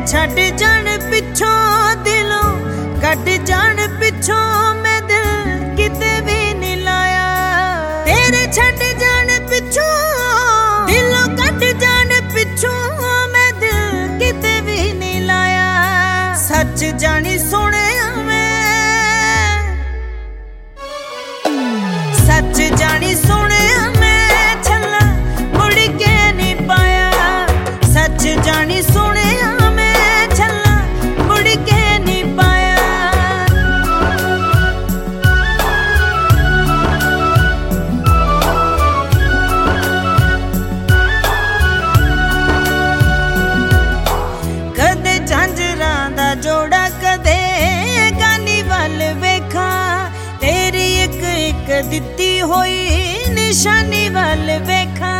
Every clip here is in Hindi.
छड्ड जाण पिछों दिलों कट जाण पिछों मैं दिल किते भी नहीं लाया। तेरे छड्ड जाण पिछों दिलों कट जाण पिछों मैं दिल किते भी नहीं लाया। सच जानी सोने मैं सच जानी सोने मैं छल्ला मुड़ के नहीं पाया। सच जानी सोने मैं छल्ला मुड़ के नहीं पाया। कदे झांझरां दा जोड़ा कदे गानी वल वेखा तेरी एक एक दित्ती होई निशानी वल वेखा।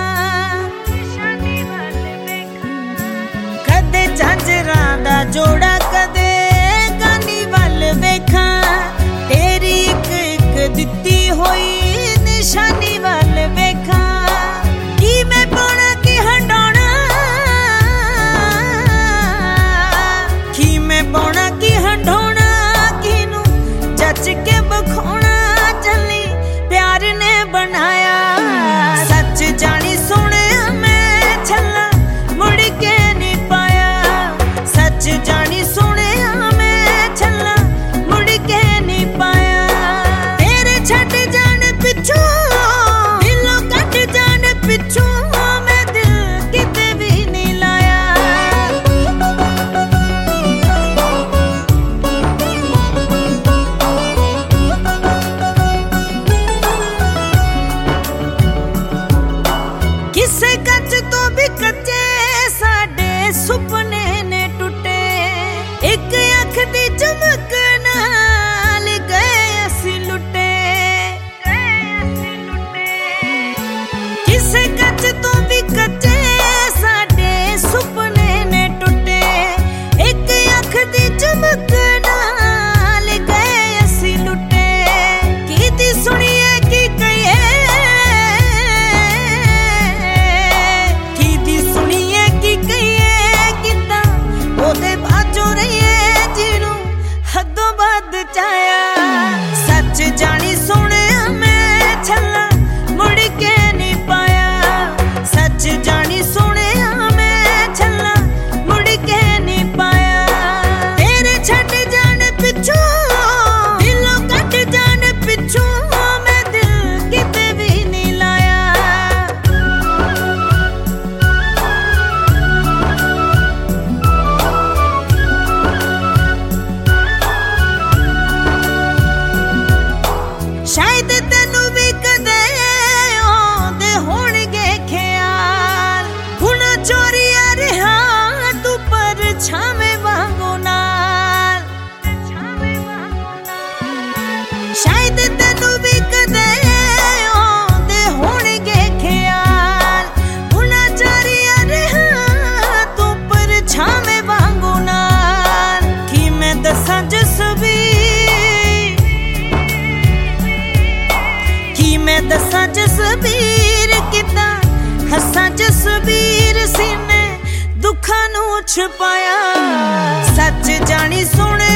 कदे झांझरां दा जोड़ा कदे गानी वल वेखा तेरी एक एक दित्ती होई निशानी वल वेखा। की मैं पाना की हंडाना की मैं पाना की हंडोना किनू जच के बखाना चली प्यार ने बनाया। सच जानी सोने मैं छल्ला मुड़ के नहीं पाया। सच जानी सोने मैं छल्ला मुड़ के नहीं पाया। तेरे छड्ड जाण पिछों दिलों कट जाण पिछों मैं दिल किते भी नहीं लाया। किसे कच तो भी कच्चे साडे सुपने ने टुटे। एक अख दी चमक नाल गए असी लुटे। किसे कच तो भी कच्चे साडे सुपने ने टुटे। एक अख दी चमक नाल गए असी लुटे। कीती सुनिए की कहिए कीती सुनिए की कहिए किदा ओदे बाजों रहिए जिनू हदों बद चाया। सच जानी सोने मैं छल्ला मुड़ के नहीं पाया। सच जानी सोने मैं छल्ला मुड़ के नहीं पाया। तेरे छड्ड जाण पिछों दिलों कट जाण पिछों मैं दिल किते भी नहीं लाया। शायद तेनू भी कदे आउंदे होणगे ख्याल हुण चोरिया रिहा तू पर छावे वांगू नाल। शायद तेनू भी कदे आउंदे होणगे ख्याल हुण चोरिया रिहा तू पर छावे वांगू नाल। की मैं दसां जसबीर की मैं दसां जसबीर किदां हसां जसबीर सीने दुखां नू छुपाया। सच जानी सोने